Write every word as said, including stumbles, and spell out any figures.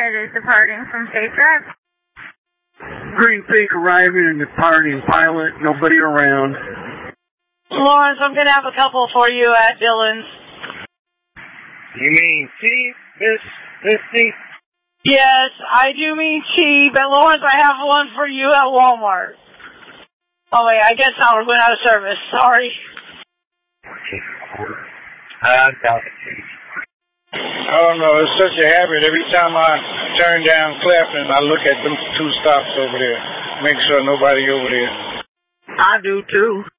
United is departing from Safe Drive. Green Peak arriving and departing pilot, nobody around. Lawrence, I'm going to have a couple for you at Dillon's. You mean cheap, Miss Misty? Yes, I do mean cheap, but Lawrence, I have one for you at Walmart. Oh wait, I guess now we're going out of service. Sorry. I doubt it. I don't know, it's such a habit. Every time I turn down Clapton, I look at them two stops over there. Make sure nobody over there. I do too.